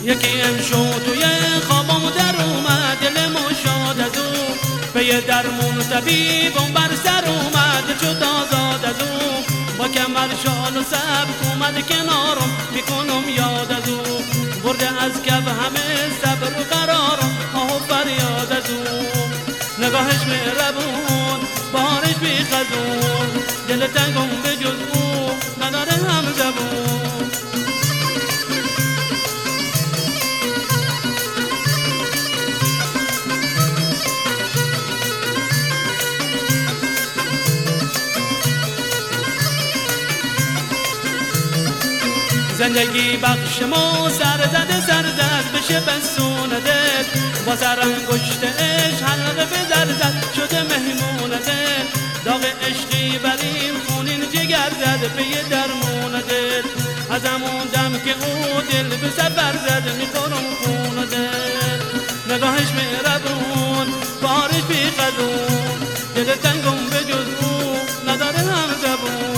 یکی امشو توی خوابم در اومد، دلم شاد از او به یه درمون طبیبم بر سر اومد، شد آزاد از او با کمر شال و سبک اومد کنارم، میکنم یاد از او برده از کف همه صبر و قرارم، آه و فریاد از او نگاهش مهربون بهارش بی خزون، دل تنگم به جز او نداره هم زبون. زندگی بخش ما سر زد بشه بسونده، با سر انگشتش حلقه به در زد شده مهمونده، داغ عشقی بریم خونین جگر زد به یه درمونده، از همون دم که او دل به سفر زد میخورم خونده، نگاهش مهربون بارش بی خزون، دل تنگم به جز او نداره هم زبون.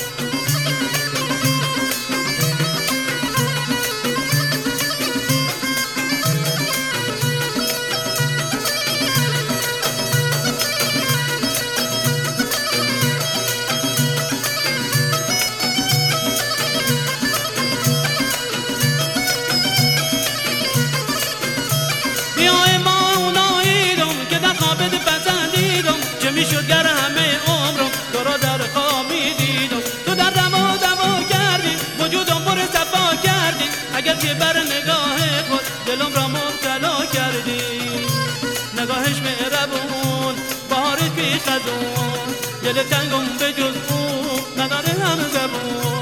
میشد گر همه عمرم تو را در خواب میدیدم، تو در دوا کردی وجودم پر صفا کردی، اگر که بر نگاه خود دلم را مبتلا کردی، نگاهش مهربون بهارش بی خزون، دل تنگم به جز او نداره هم زبون.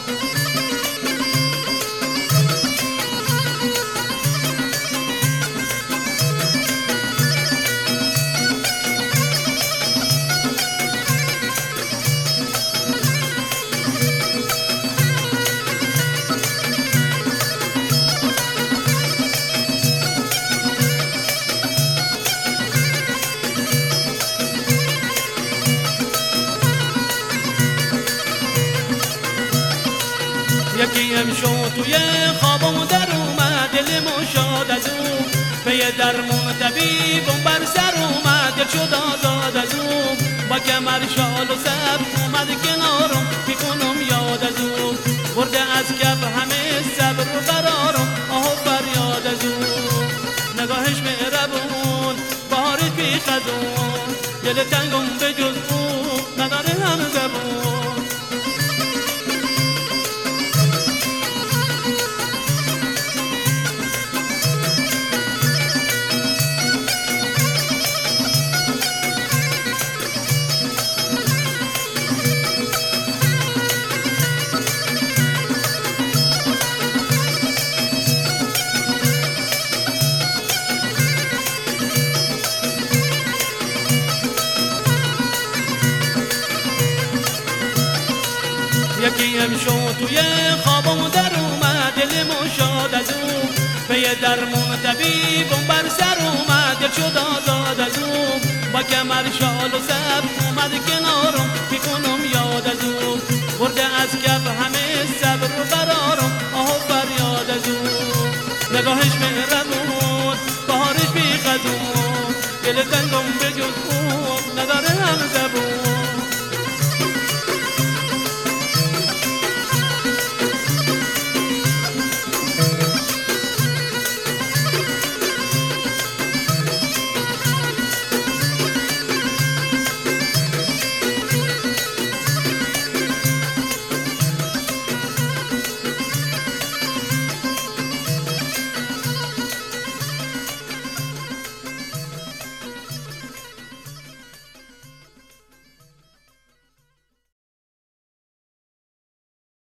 یکی امشو توی خوابم در اومد، دلم شاد از او به یه درمون طبیبم بر سر اومد، دل شد آزاد از او با کمر شال و سبک اومد کنارم، میکنم یاد از او برده از کف همه صبر و قرارم، آه و فریاد از او نگاهش مهربون بهارش بی خزون، دل تنگم به جز او نداره هم زبون. یکی امشو توی خوابم در اومد، دلم شاد از او به یه درمون طبیبم بر سر اومد، دل شد آزاد از او با کمر شال و سبک اومد کنارم، میکنم یاد از او برده از کف همه صبر و قرارم، آه و فریاد از او نگاهش مهربون بهارش بی خزون، دل تنگ